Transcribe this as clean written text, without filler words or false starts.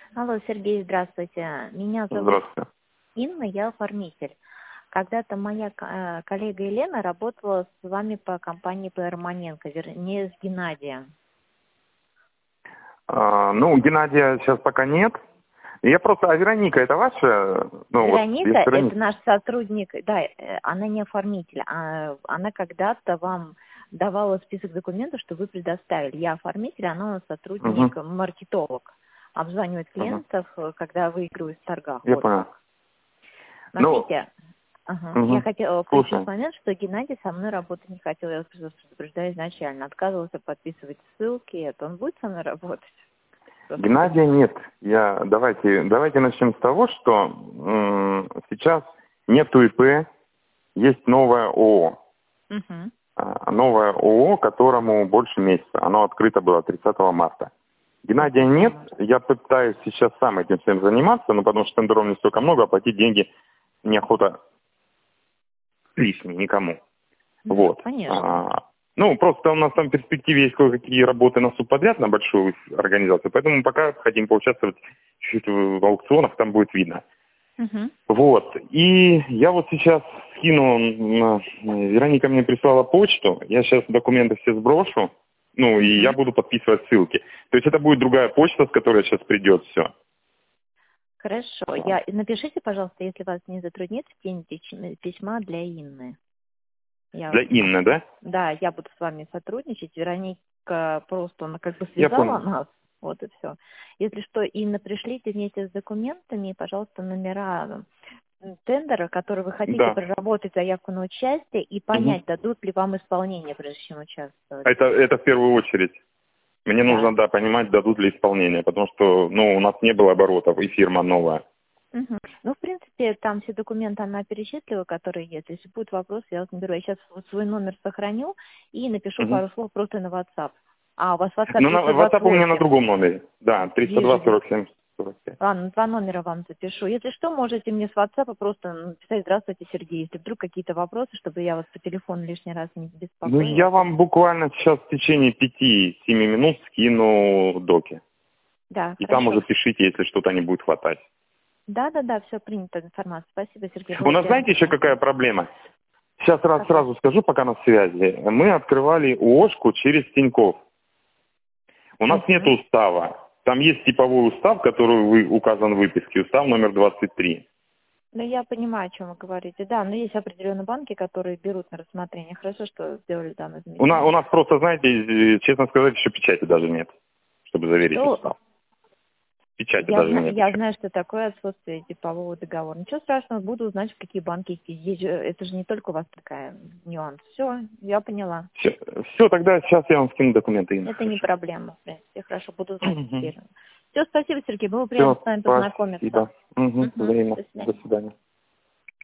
Алло, Сергей, здравствуйте. Меня зовут Здравствуйте. Инна, я оформитель. Когда-то моя коллега Елена работала с вами по компании по Романенко, вернее, с Геннадием. Геннадия сейчас пока нет. Я просто... А Вероника, это ваша? Вероника, Есть это Вероника. наш сотрудник, да, она не оформитель, она когда-то вам давала список документов, что вы предоставили. Я оформитель, она у нас сотрудник, Угу. маркетолог. Обзванивает Угу. клиентов, когда выигрывают в торгах. Я Вот понял. как. Смотрите, я хотела включить Слушай. момент, что Геннадий со мной работать не хотел. Я вас просто предупреждаю изначально. Отказывался подписывать ссылки. Это он будет со мной работать? Геннадия нет. Давайте начнем с того, что сейчас нету ИП, есть новое ООО. Угу. Новое ООО, которому больше месяца. Оно открыто было 30 марта. Геннадия нет. Я пытаюсь сейчас сам этим всем заниматься, потому что тендеров не столько много, а платить деньги неохота лишние никому. Вот. Конечно. Просто у нас там в перспективе есть кое-какие работы на субподряд, на большую организацию, поэтому мы пока хотим поучаствовать чуть-чуть в аукционах, там будет видно. Угу. Вот. И я вот сейчас скину, Вероника мне прислала почту, я сейчас документы все сброшу, и я буду подписывать ссылки. То есть это будет другая почта, с которой сейчас придет все. Хорошо. Напишите, пожалуйста, если вас не затруднит, в тень письма для Инны. Для Инны, да? Да, я буду с вами сотрудничать. Вероника просто, она как бы Я связала понял. нас. Вот и все. Если что, Инна, пришлите вместе с документами, пожалуйста, номера тендера, который вы хотите Да. проработать заявку на участие и понять, дадут ли вам исполнение, прежде чем участвовать. Это в первую очередь. Мне нужно, понимать, дадут ли исполнение, потому что, у нас не было оборотов, и фирма новая. Угу. В принципе, там все документы она перечислила, которые есть. Если будут вопросы, я вас наберу. Я сейчас свой номер сохраню и напишу пару слов просто на WhatsApp. А у вас WhatsApp есть WhatsApp у меня на другом номере. Да, 302 Вижу. 47 45. Ладно, 2 номера вам запишу. Если что, можете мне с WhatsApp просто написать: «Здравствуйте, Сергей», если вдруг какие-то вопросы, чтобы я вас по телефону лишний раз не беспокоила. Я вам буквально сейчас в течение 5-7 минут скину доки. Да, И хорошо. там уже пишите, если что-то не будет хватать. Да, все принято, информация. Спасибо, Сергей. У нас, знаете, еще какая проблема? Сейчас сразу скажу, пока на связи. Мы открывали ООшку через Тинькофф. У нас нет устава. Там есть типовой устав, который указан в выписке, устав номер 23. Я понимаю, о чем вы говорите. Да, но есть определенные банки, которые берут на рассмотрение. Хорошо, что сделали данное замечание. У нас просто, знаете, честно сказать, еще печати даже нет, чтобы заверить устав. Печати даже нет. Я знаю, что такое отсутствие типового договора. Ничего страшного, буду узнать, в какие банки есть. Это же не только у вас такая нюанс. Все, я поняла. Все, тогда сейчас я вам скину документы. Это не проблема, в принципе. Хорошо, буду знать теперь. Все, спасибо, Сергей. Было приятно с вами Спасибо. познакомиться. Взаимно. До свидания. До свидания.